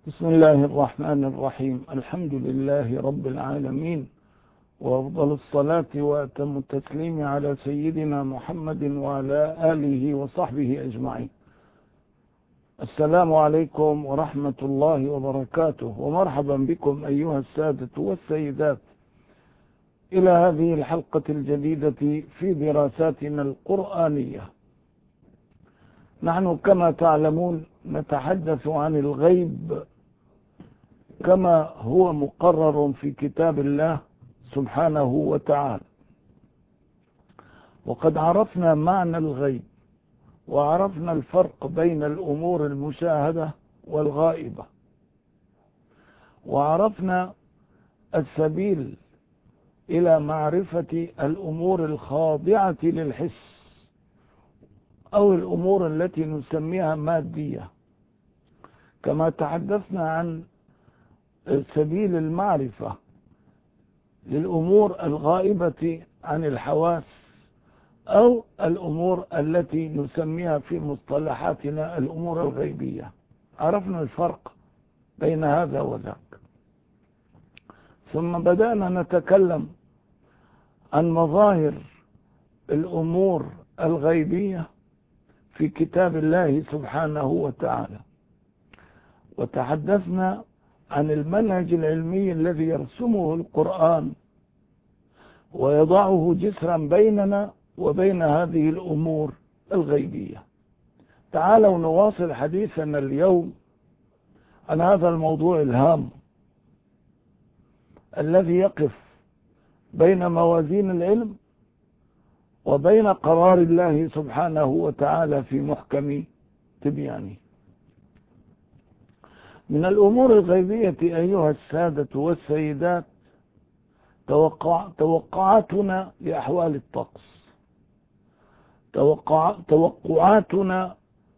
بسم الله الرحمن الرحيم. الحمد لله رب العالمين، وأفضل الصلاة وأتم التسليم على سيدنا محمد وعلى آله وصحبه أجمعين. السلام عليكم ورحمة الله وبركاته، ومرحبا بكم أيها السادة والسيدات إلى هذه الحلقة الجديدة في دراساتنا القرآنية. نحن كما تعلمون نتحدث عن الغيب كما هو مقرر في كتاب الله سبحانه وتعالى، وقد عرفنا معنى الغيب، وعرفنا الفرق بين الأمور المشاهدة والغائبة، وعرفنا السبيل إلى معرفة الأمور الخاضعة للحس أو الأمور التي نسميها مادية، كما تحدثنا عن سبيل المعرفة للأمور الغائبة عن الحواس أو الأمور التي نسميها في مصطلحاتنا الأمور الغيبية. عرفنا الفرق بين هذا وذاك، ثم بدأنا نتكلم عن مظاهر الأمور الغيبية في كتاب الله سبحانه وتعالى، وتحدثنا عن المنهج العلمي الذي يرسمه القرآن ويضعه جسرا بيننا وبين هذه الأمور الغيبية. تعالوا نواصل حديثنا اليوم عن هذا الموضوع الهام الذي يقف بين موازين العلم وبين قرار الله سبحانه وتعالى في محكم تبيانه. من الأمور الغيبية أيها السادة والسيدات توقعاتنا لأحوال الطقس، توقعاتنا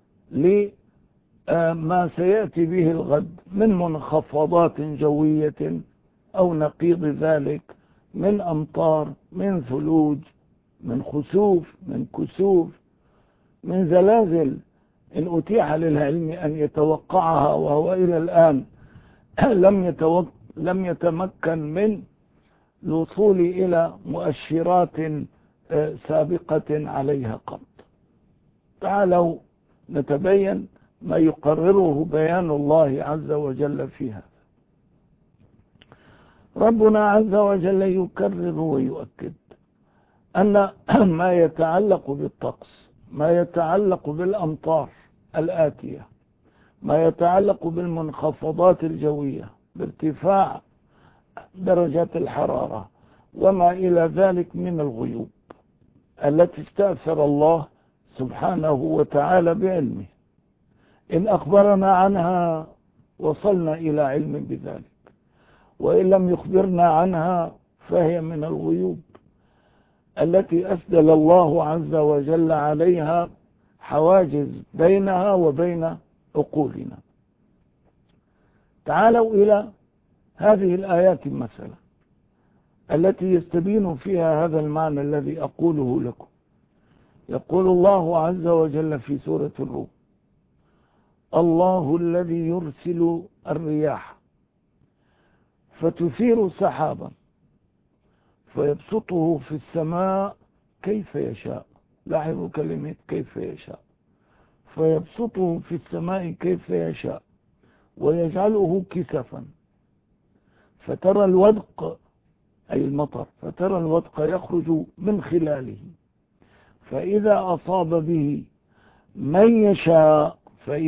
لما سيأتي به الغد من منخفضات جوية أو نقيض ذلك، من أمطار، من ثلوج، من خسوف، من كسوف، من زلازل إن أتيح للعلم أن يتوقعها، وهو إلى الآن لم يتمكن من الوصول إلى مؤشرات سابقة عليها قط. تعالوا نتبين ما يقرره بيان الله عز وجل في هذا. ربنا عز وجل يكرر ويؤكد أن ما يتعلق بالطقس، ما يتعلق بالأمطار الآتية، ما يتعلق بالمنخفضات الجوية، بارتفاع درجات الحرارة، وما إلى ذلك من الغيوب التي استأثر الله سبحانه وتعالى بعلمه، إن أخبرنا عنها وصلنا إلى علم بذلك، وإن لم يخبرنا عنها فهي من الغيوب التي أسدل الله عز وجل عليها حواجز بينها وبين عقولنا. تعالوا إلى هذه الآيات مثلا التي يستبين فيها هذا المعنى الذي أقوله لكم. يقول الله عز وجل في سورة الروم: الله الذي يرسل الرياح فتثير سحابا فيبسطه في السماء كيف يشاء. لاحظوا كلمة كيف يشاء. فيبسطه في السماء كيف يشاء ويجعله كسفا فترى الودق، أي المطر، فترى الودق يخرج من خلاله فإذا أصاب به من يشاء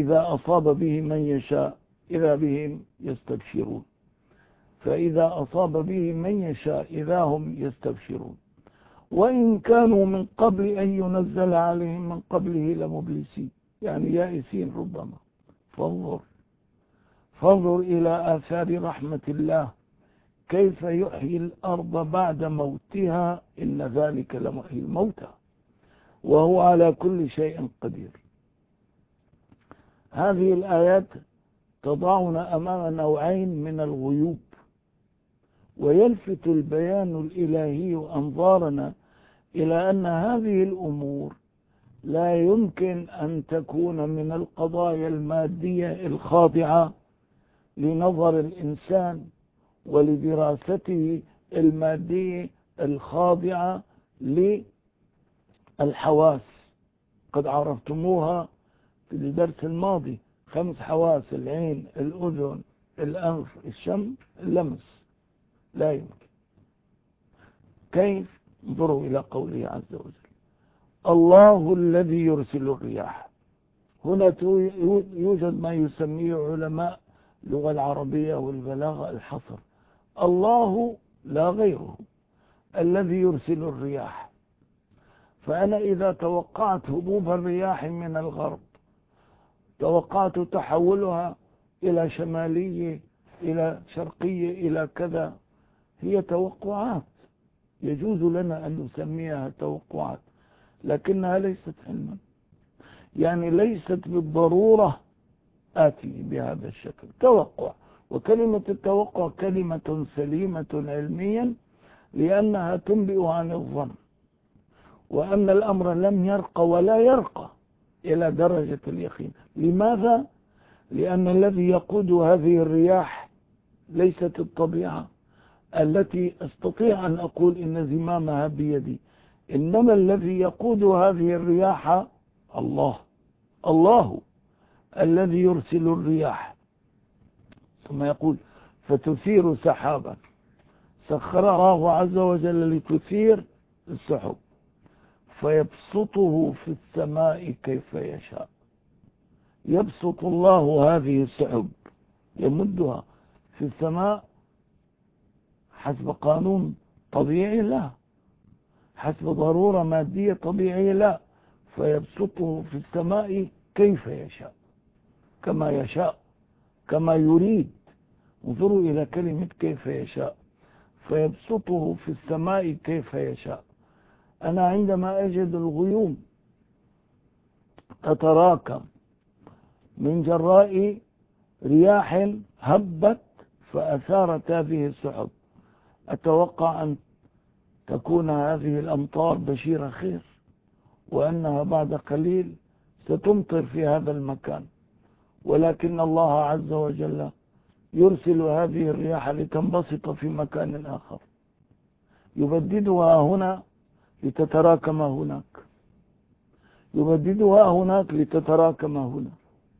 إذا بهم يستبشرون. فإذا أصاب به من يشاء إذا هم يستبشرون، وإن كانوا من قبل أن ينزل عليهم من قبله لمبلسين، يعني يائسين ربما. فانظر إلى آثار رحمة الله كيف يحيي الأرض بعد موتها، إن ذلك لمحيي الموتى وهو على كل شيء قدير. هذه الآيات تضعنا أمام نوعين من الغيوب، ويلفت البيان الإلهي أنظارنا إلى أن هذه الأمور لا يمكن أن تكون من القضايا المادية الخاضعة لنظر الإنسان ولدراسته المادية الخاضعة للحواس. قد عرفتموها في الدرس الماضي، 5 حواس: العين، الأذن، الأنف، الشم، اللمس. لا يمكن. كيف؟ انظروا إلى قوله عز وجل: الله الذي يرسل الرياح. هنا يوجد ما يسميه علماء اللغة العربية والبلاغة الحصر. الله لا غيره الذي يرسل الرياح. فأنا إذا توقعت هبوب الرياح من الغرب، توقعت تحولها إلى شمالية، إلى شرقية، إلى كذا، هي توقعات يجوز لنا أن نسميها توقعات، لكنها ليست علما. يعني ليست بالضرورة آتي بهذا الشكل، توقع. وكلمة التوقع كلمة سليمة علميا، لأنها تنبئ عن الظن، وأن الأمر لم يرقى ولا يرقى إلى درجة اليقين. لماذا؟ لأن الذي يقود هذه الرياح ليست الطبيعة التي أستطيع أن أقول إن زمامها بيدي، إنما الذي يقود هذه الرياح الله. الله الذي يرسل الرياح. ثم يقول: فتثير سحابا. سخرها الله عز وجل لتثير السحب، فيبسطه في السماء كيف يشاء. يبسط الله هذه السحب، يمدها في السماء حسب قانون طبيعي؟ لا. حسب ضرورة مادية طبيعية؟ لا. فيبسطه في السماء كيف يشاء، كما يشاء، كما يريد. انظروا إلى كلمة كيف يشاء. فيبسطه في السماء كيف يشاء. أنا عندما أجد الغيوم تتراكم من جراء رياح هبت فأثارت هذه السحب، أتوقع أن تكون هذه الأمطار بشيرة خير، وأنها بعد قليل ستمطر في هذا المكان. ولكن الله عز وجل يرسل هذه الرياح لتنبسط في مكان آخر، يبددها هنا لتتراكم هناك، يبددها هناك لتتراكم هنا.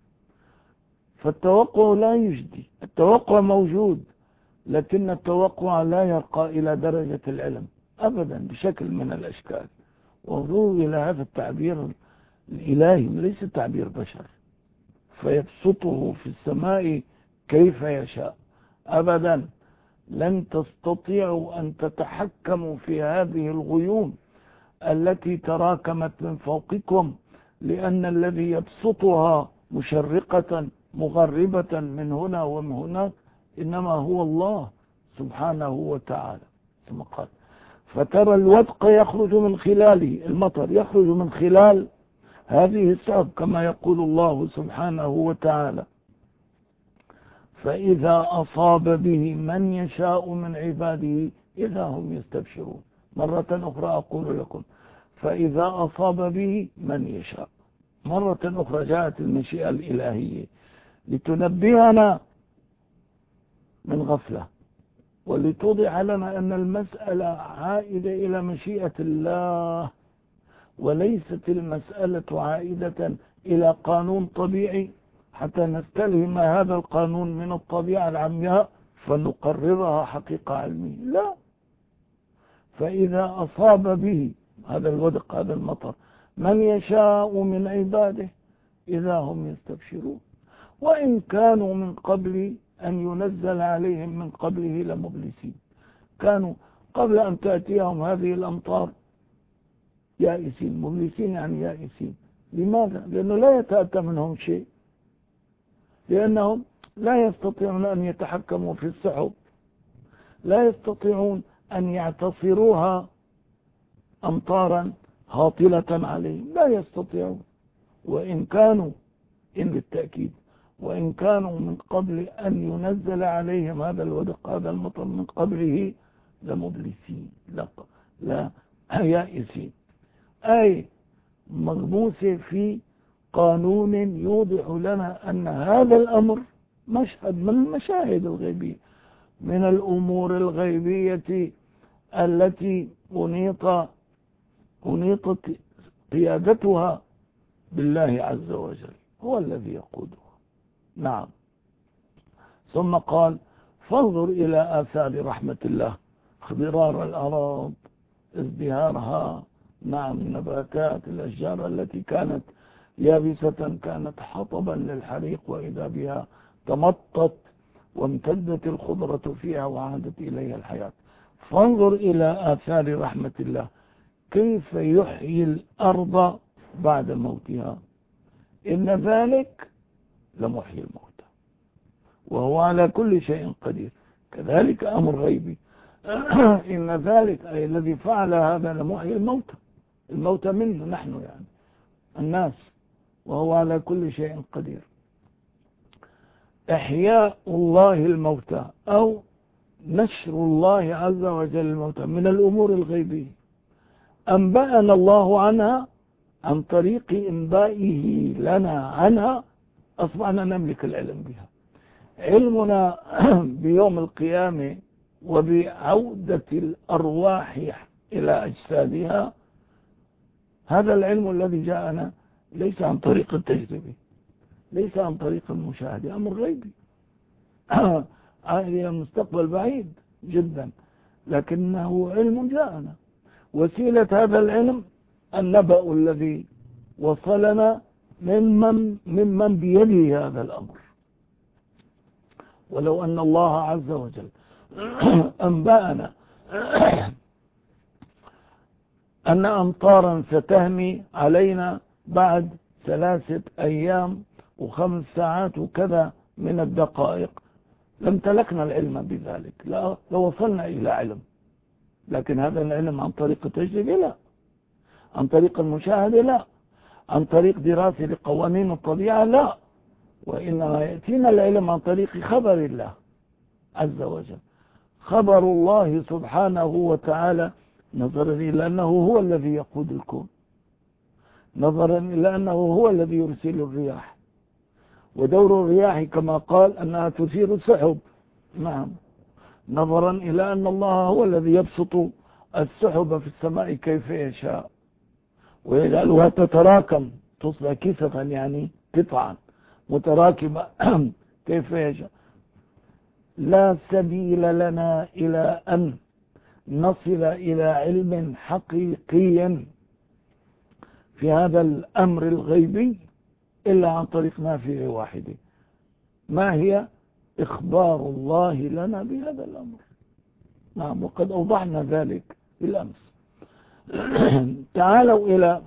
فالتوقع لا يجدي. التوقع موجود، لكن التوقع لا يرقى إلى درجة العلم أبدا بشكل من الأشكال. وانظروا إلى هذا التعبير الإلهي، ليس تعبير بشر. فيبسطه في السماء كيف يشاء. أبدا لن تستطيعوا أن تتحكموا في هذه الغيوم التي تراكمت من فوقكم، لأن الذي يبسطها مشرقة مغربة من هنا ومن هناك إنما هو الله سبحانه وتعالى. ثم قال: فترى الودق يخرج من خلاله، المطر يخرج من خلال هذه السحب، كما يقول الله سبحانه وتعالى: فإذا أصاب به من يشاء من عباده إذا هم يستبشرون. مرة أخرى أقول لكم: فإذا أصاب به من يشاء. مرة أخرى جاءت المشيئة الإلهية لتنبهنا من غفلة، ولتوضح لنا أن المسألة عائدة إلى مشيئة الله، وليست المسألة عائدة إلى قانون طبيعي حتى نستلهم هذا القانون من الطبيعة العمياء فنقررها حقيقة علمية. لا. فإذا أصاب به هذا الودق، هذا المطر، من يشاء من عباده إذا هم يستبشرون. وإن كانوا من قبل أن ينزل عليهم من قبله لمبلسين. كانوا قبل أن تأتيهم هذه الأمطار يائسين. مبلسين يعني يائسين. لماذا؟ لأنه لا يتأتى منهم شيء، لأنهم لا يستطيعون أن يتحكموا في السحب، لا يستطيعون أن يعتصروها أمطارا هاطلة عليهم، لا يستطيعون. وإن كانوا، إن للتأكيد، وإن كانوا من قبل أن ينزل عليهم هذا الودق، هذا المطر، من قبله لمبلسين، لا يائسين، أي مغموسة في قانون يوضح لنا أن هذا الأمر مشهد من المشاهد الغيبية، من الأمور الغيبية التي أنيطت قيادتها بالله عز وجل، هو الذي يقودها. نعم. ثم قال فانظر إلى آثار رحمة الله، اخضرار الأراض، ازدهارها، نعم، النباتات، الأشجار التي كانت يابسة كانت حطبا للحريق، وإذا بها تمطت وامتدت الخضرة فيها وعادت إليها الحياة. فانظر إلى آثار رحمة الله، كيف يحيي الأرض بعد موتها، إن ذلك لمحيي الموتى وهو على كل شيء قدير. كذلك أمر غيبي إن ذلك أي الذي فعل هذا لمحيي الموتى منه نحن يعني الناس، وهو على كل شيء قدير. إحياء الله الموتى أو نشر الله عز وجل الموتى من الأمور الغيبية أنبأنا الله عنها عن طريق إنبائه لنا عنها، أصبحنا نملك العلم بها. علمنا بيوم القيامة وبعودة الأرواح إلى أجسادها، هذا العلم الذي جاءنا ليس عن طريق التجربة، ليس عن طريق المشاهدة، أمر غيبي إلى المستقبل بعيد جدا، لكنه علم جاءنا. وسيلة هذا العلم النبأ الذي وصلنا ممن بيده هذا الأمر. ولو أن الله عز وجل أنبأنا أن أمطارا ستهمي علينا بعد 3 أيام و5 ساعات وكذا من الدقائق، لامتلكنا العلم بذلك، لا لوصلنا إلى علم. لكن هذا العلم عن طريق التجربة لا، عن طريق المشاهدة لا، عن طريق دراسة لقوانين الطبيعة لا، وإنما يأتينا العلم عن طريق خبر الله عز وجل. خبر الله سبحانه وتعالى نظرا إلى أنه هو الذي يقود الكون، نظرا إلى أنه هو الذي يرسل الرياح، ودور الرياح كما قال أنها تثير السحب، نعم، نظرا إلى أن الله هو الذي يبسط السحب في السماء كيف يشاء ويجعلها تتراكم تصبح كسفا يعني قطعا متراكمة كيف يشاء. لا سبيل لنا إلى أن نصل إلى علم حقيقي في هذا الأمر الغيبي إلا عن طريق نافع واحد، ما هي؟ إخبار الله لنا بهذا الأمر. نعم، وقد أوضحنا ذلك بالأمس. تعالوا إلى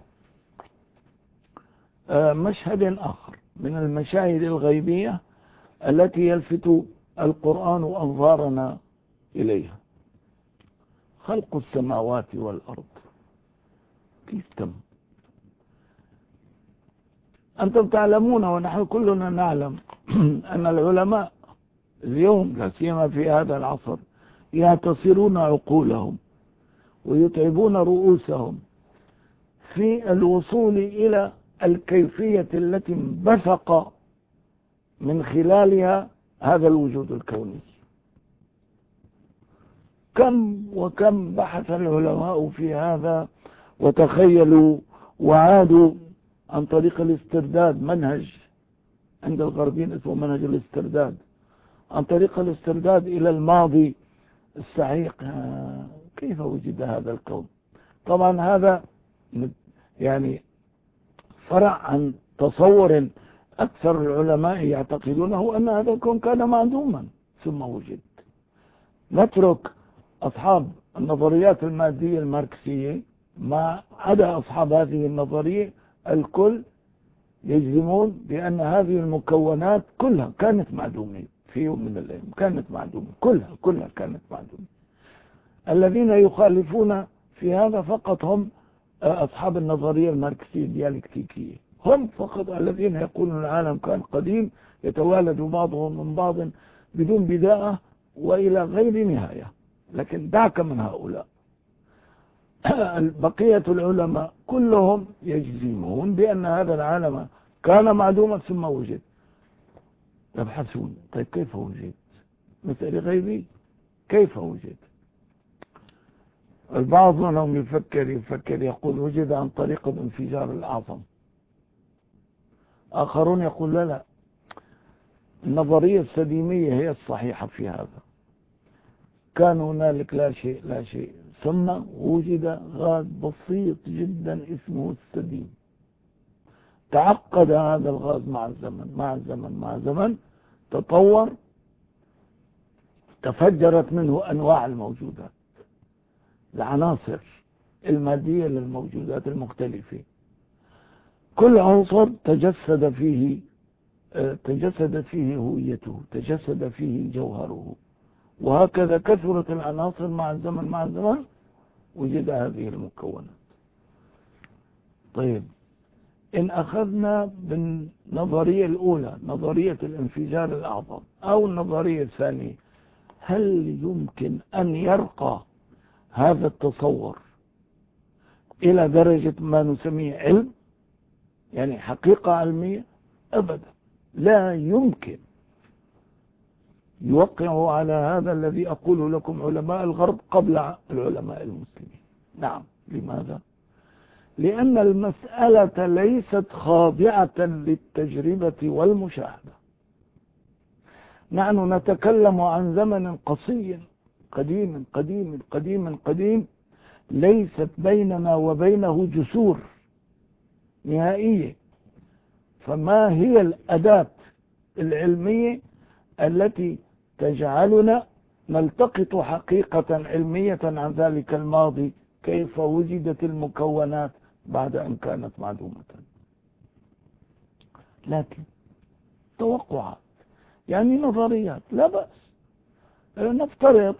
مشهد آخر من المشاهد الغيبية التي يلفت القرآن أنظارنا إليها. خلق السماوات والأرض كيف تم؟ أنتم تعلمون ونحن كلنا نعلم أن العلماء اليوم لا سيما في هذا العصر يعتصرون عقولهم ويتعبون رؤوسهم في الوصول إلى الكيفية التي انبثق من خلالها هذا الوجود الكوني. كم وكم بحث العلماء في هذا وتخيلوا وعادوا عن طريق الاسترداد، منهج عند الغربيين اسمه منهج الاسترداد، عن طريق الاسترداد إلى الماضي السحيق. كيف وجد هذا الكون؟ طبعا هذا يعني فرع عن تصور أكثر العلماء يعتقدونه أن هذا الكون كان معدوما ثم وجد. نترك أصحاب النظريات المادية الماركسية، ما عدا أصحاب هذه النظرية الكل يجزمون بأن هذه المكونات كلها كانت معدومة في يوم من الأيام، كانت معدومة كلها كانت معدومة. الذين يخالفون في هذا فقط هم أصحاب النظرية الماركسية الديالكتيكية، هم فقط الذين يقولون العالم كان قديم يتوالد بعضهم من بعض بدون بداية وإلى غير نهاية. لكن دعك من هؤلاء، بقية العلماء كلهم يجزمون بأن هذا العالم كان معدوما ثم وجد. يبحثون. طيب كيف وجد؟ مسألة غيبية، كيف وجد؟ البعض منهم يفكر يقول وجد عن طريق الانفجار الأعظم. آخرون يقول لا، النظرية السديمية هي الصحيحة في هذا. كان هنالك لا شيء ثم وجد غاز بسيط جدا اسمه السديم. تعقد هذا الغاز مع الزمن تطور، تفجرت منه أنواع الموجودات، العناصر المادية للموجودات المختلفة. كل عنصر تجسد فيه هويته، تجسد فيه جوهره، وهكذا كثرت العناصر مع الزمن وجد هذه المكونات. طيب إن أخذنا بالنظرية الأولى، نظرية الانفجار الأعظم، أو النظرية الثانية، هل يمكن أن يرقى هذا التصور إلى درجة ما نسميه علم، يعني حقيقة علمية؟ أبدا، لا يمكن. يوقع على هذا الذي أقول لكم علماء الغرب قبل العلماء المسلمين. نعم. لماذا؟ لأن المسألة ليست خاضعة للتجربة والمشاهدة. نحن نتكلم عن زمن قديم ليست بيننا وبينه جسور نهائية. فما هي الأداة العلمية التي تجعلنا نلتقط حقيقة علمية عن ذلك الماضي؟ كيف وجدت المكونات بعد أن كانت معدومة؟ لكن توقعات، يعني نظريات، لا بأس، نفترض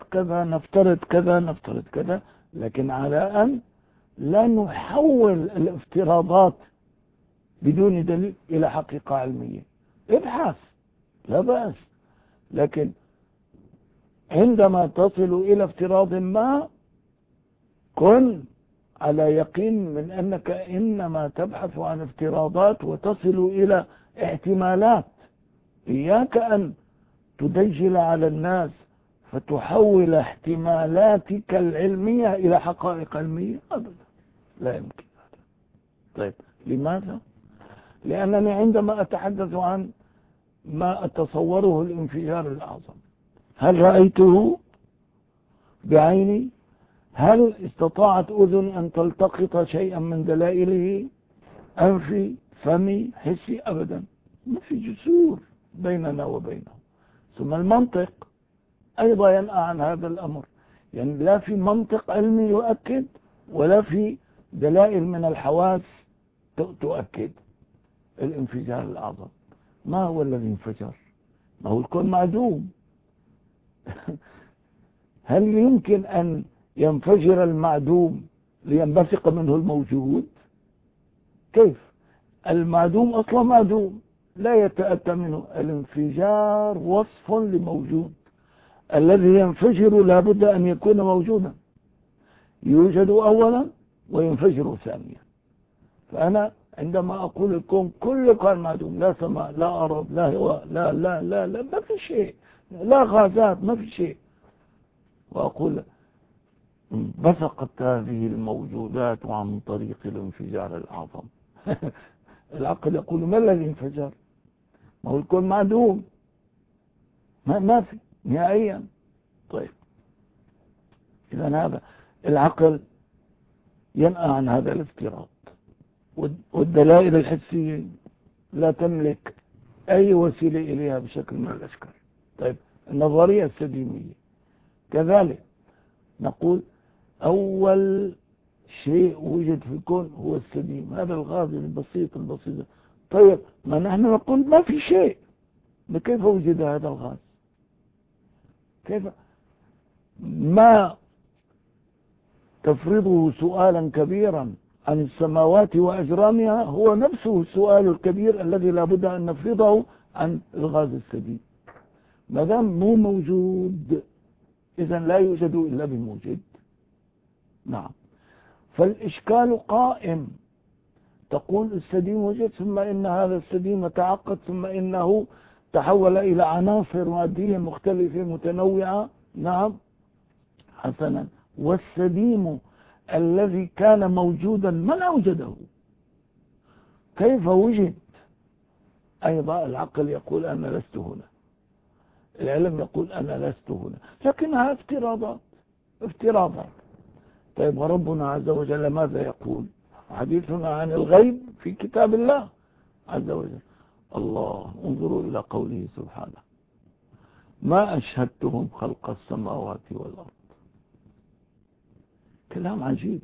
كذا، لكن على أن لا نحول الافتراضات بدون دليل إلى حقيقة علمية. ابحث، لا بأس، لكن عندما تصل إلى افتراض ما كن على يقين من أنك إنما تبحث عن افتراضات وتصل إلى احتمالات. إياك أن تدجل على الناس فتحول احتمالاتك العلمية إلى حقائق علمية، أبدا لا يمكن هذا. طيب لماذا؟ لأنني عندما أتحدث عن ما أتصوره الانفجار الأعظم، هل رأيته بعيني؟ هل استطاعت أذن أن تلتقط شيئا من دلائله؟ أنفي، فمي، حسي؟ أبدا، ما في جسور بيننا وبينه. ثم المنطق أيضا ينأى عن هذا الأمر، يعني لا في منطق علمي يؤكد ولا في دلائل من الحواس تؤكد الانفجار الأعظم. ما هو الذي انفجر؟ ما هو الكون معدوم. هل يمكن أن ينفجر المعدوم لينبثق منه الموجود؟ كيف؟ المعدوم أصلا معدوم، لا يتأتى منه. الانفجار وصف لموجود، الذي ينفجر لابد أن يكون موجودا، يوجد أولا وينفجر ثانيا. فأنا عندما أقول الكون كله كان معدوم، لا سماء، لا أرض، لا هواء، لا ما في شيء، لا غازات، ما في شيء، وأقول انبثقت هذه الموجودات عن طريق الانفجار الأعظم. العقل يقول ما الذي انفجر؟ ما هو الكون معدوم، ما في نهائيا. طيب إذا هذا العقل ينأى عن هذا الافتراض، والدلائل الحسية لا تملك أي وسيلة إليها بشكل من الأشكال. طيب النظرية السديمية كذلك نقول أول شيء وجد في الكون هو السديم، هذا الغاز البسيط. طيب ما نحن نقول ما في شيء، كيف وجد هذا الغاز؟ كيف؟ ما تفرضه سؤالا كبيرا عن السماوات وأجرامها هو نفسه السؤال الكبير الذي لا بد أن نفرضه عن الغاز السديم. ما دام مو موجود إذا لا يوجد إلا بموجد. نعم. فالإشكال قائم، تقول السديم وجد، ثم إن هذا السديم تعقد، ثم إنه تحول إلى عناصر مادية مختلفة متنوعة، نعم حسنا. والسديم الذي كان موجودا من أوجده؟ كيف وجد؟ أيضا العقل يقول أنا لست هنا، العلم يقول أنا لست هنا، لكنها افتراضات. طيب وربنا عز وجل ماذا يقول؟ حديثنا عن الغيب في كتاب الله عز وجل. الله، انظروا إلى قوله سبحانه: ما أشهدتهم خلق السماوات والأرض. كلام عجيب.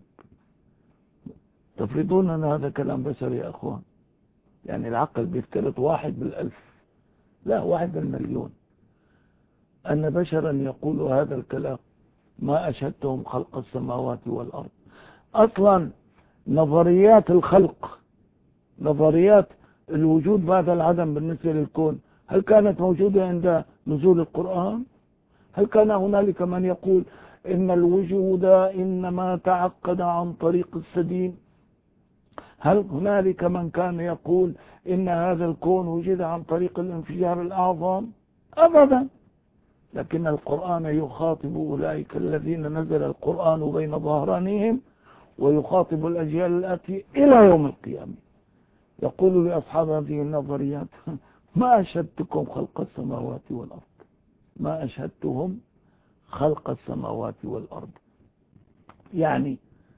تفرضون أن هذا كلام بشري يا أخوان؟ يعني العقل بيفترض 1/1000، لا 1/1,000,000 أن بشرا يقول هذا الكلام: ما أشهدتهم خلق السماوات والأرض. أصلا نظريات الخلق، نظريات الوجود بعد العدم بالنسبة للكون، هل كانت موجودة عند نزول القرآن؟ هل كان هنالك من يقول إن الوجود إنما تعقد عن طريق السديم؟ هل هنالك من كان يقول إن هذا الكون وجد عن طريق الانفجار الأعظم؟ أبدا. لكن القرآن يخاطب أولئك الذين نزل القرآن بين ظهرانيهم، ويخاطب الأجيال الآتية إلى يوم القيامة. يقول لأصحاب هذه النظريات: ما أشهدتكم خلق السماوات والأرض، ما أشهدتهم خلق السماوات والأرض. يعني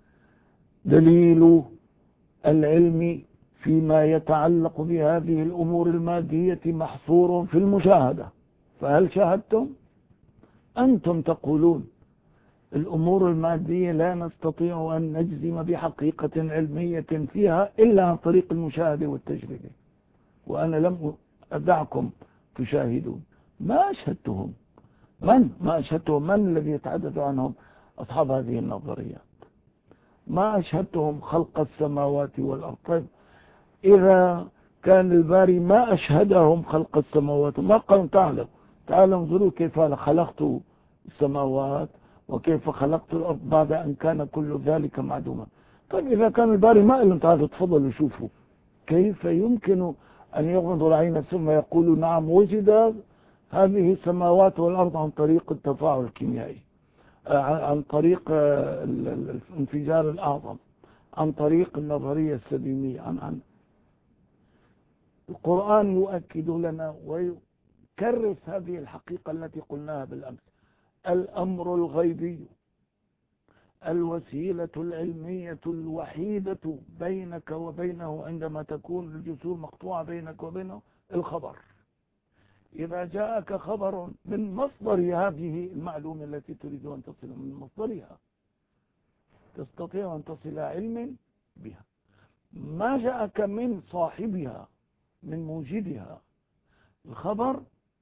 دليل العلم فيما يتعلق بهذه الأمور المادية محصور في المشاهدة. فهل شاهدتم؟ أنتم تقولون الأمور المادية لا نستطيع أن نجزم بحقيقة علمية فيها إلا عن طريق المشاهدة والتجربة، وأنا لم أدعكم تشاهدون. ما أشهدتهم. ما أشهدتهم؟ من الذي يتحدث عنهم أصحاب هذه النظريات؟ ما أشهدتهم خلق السماوات والأرض. طيب إذا كان الباري ما أشهدهم خلق السماوات، ما قالوا تعالوا انظروا كيف خلقت السماوات وكيف خلقت الأرض بعد أن كان كل ذلك معدوما. طيب إذا كان الباري ما قال تعالوا تفضلوا شوفوا، كيف يمكن أن يغمض العين ثم يقول نعم وجد هذه السماوات والأرض عن طريق التفاعل الكيميائي، عن طريق الانفجار الأعظم، عن طريق النظرية السديمية، عن القرآن يؤكد لنا ويكرس هذه الحقيقة التي قلناها بالأمس: الأمر الغيبي، الوسيلة العلمية الوحيدة بينك وبينه عندما تكون الجسور مقطوعة بينك وبينه الخبر. إذا جاءك خبر من مصدر هذه المعلومة التي تريد أن تصل من مصدرها، تستطيع أن تصل إلى علم بها. ما جاءك من صاحبها، من موجدها، الخبر،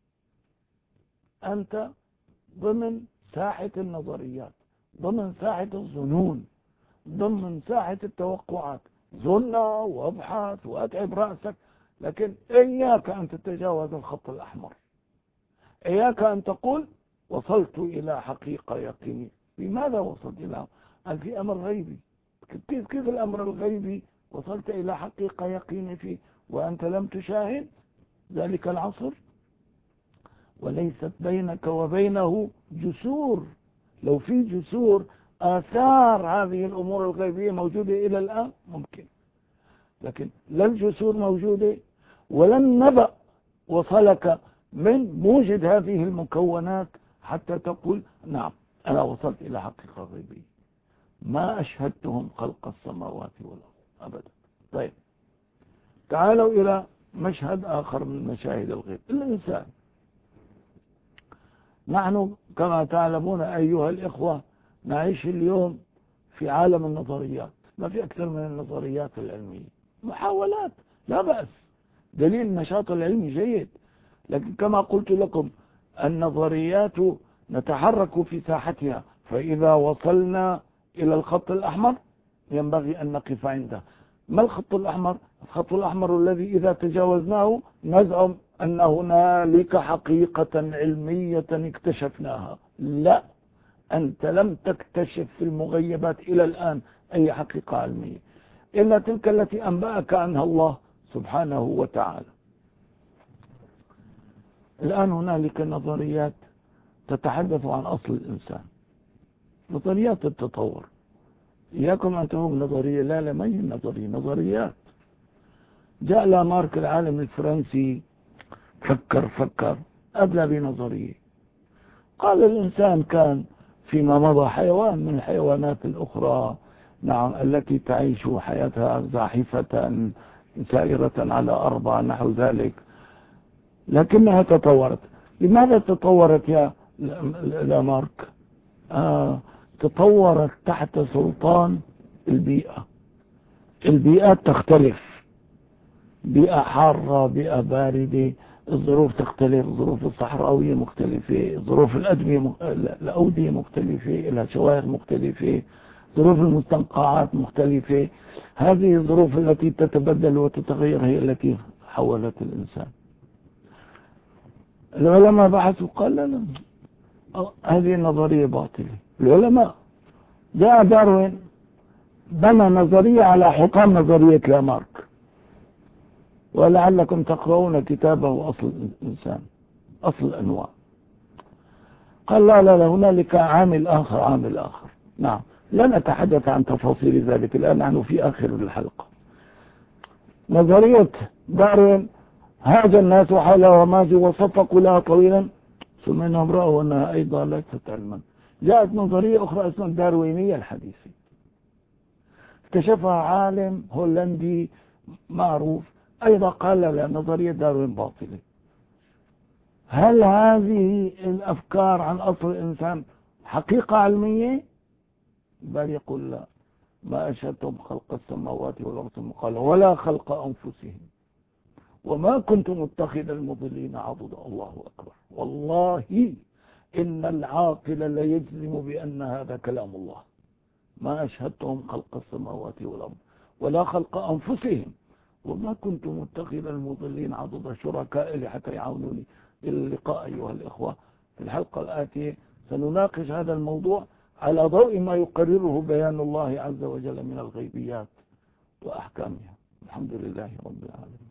أنت ضمن ساحة النظريات، ضمن ساحة الظنون، ضمن ساحة التوقعات. ظن وابحث وأتعب رأسك، لكن إياك أن تتجاوز الخط الأحمر. إياك أن تقول وصلت إلى حقيقة يقينية. بماذا وصلت إلى؟ قال في أمر غيبي. كيف الأمر الغيبي وصلت إلى حقيقة يقينية فيه وأنت لم تشاهد ذلك العصر؟ وليست بينك وبينه جسور. لو في جسور، آثار هذه الأمور الغيبية موجودة إلى الآن ممكن، لكن لا الجسور موجودة ولا النبأ وصلك من موجد هذه المكونات حتى تقول نعم أنا وصلت إلى حقيقة غيبية. ما أشهدتهم خلق السماوات والأرض أبدا. طيب تعالوا إلى مشهد آخر من مشاهد الغيب، الإنسان. نحن كما تعلمون أيها الإخوة نعيش اليوم في عالم النظريات، ما في أكثر من النظريات العلمية، محاولات لا بأس، دليل النشاط العلمي جيد، لكن كما قلت لكم النظريات نتحرك في ساحتها، فإذا وصلنا إلى الخط الأحمر ينبغي أن نقف عنده. ما الخط الأحمر؟ الخط الأحمر الذي إذا تجاوزناه نزعم أن هنالك حقيقة علمية اكتشفناها. لا، أنت لم تكتشف في المغيبات إلى الآن أي حقيقة علمية إلا تلك التي أنبأك عنها الله سبحانه وتعالى. الآن هنالك نظريات تتحدث عن أصل الإنسان، نظريات التطور. إياكم أن تهم نظرية، لا ما هي نظرية، نظريات. جاء لامارك العالم الفرنسي فكر أبدى بنظرية، قال الإنسان كان فيما مضى حيوان من الحيوانات الأخرى، نعم، التي تعيش حياتها زاحفة سائرة على أربع نحو ذلك، لكنها تطورت. لماذا تطورت يا لامارك؟ تطورت تحت سلطان البيئة. البيئات تختلف، بيئة حارة، بيئة باردة، الظروف تختلف، الظروف الصحراوية مختلفة، ظروف الأودية مختلفة، الشوارع مختلفة، ظروف المستنقعات مختلفة. هذه الظروف التي تتبدل وتتغير هي التي حولت الإنسان. العلماء بحثوا، قال لا هذه النظرية باطلة. العلماء، جاء داروين بنى نظرية على حطام نظرية لامارك، ولعلكم تقرؤون كتابه أصل الإنسان، أصل الأنواع. قال لا هنالك عامل آخر. نعم، لا نتحدث عن تفاصيل ذلك الآن، نحن في آخر الحلقة. نظرية داروين، هاج الناس حولها وماجوا وصفقوا لها طويلا، ثم انهم رأوا أنها أيضا ليست علما. جاءت نظرية أخرى اسمها الداروينية الحديثة، اكتشفها عالم هولندي معروف، أيضا قال لا نظرية داروين باطلة. هل هذه الأفكار عن أصل الإنسان حقيقة علمية؟ بل يقول لا، ما أشهدتم خلق السماوات والأرض قال ولا خلق أنفسهم وما كنت متخذ المضلين عضدا. الله أكبر، والله إن العاقل ليجزم بأن هذا كلام الله. ما أشهدتهم خلق السماوات والأرض ولا خلق أنفسهم وما كنت متخذ المضلين عضدا شركاء لي حتى يعاونوني. إلى اللقاء أيها الإخوة، في الحلقة الآتية سنناقش هذا الموضوع على ضوء ما يقرره بيان الله عز وجل من الغيبيات وأحكامها. الحمد لله رب العالمين.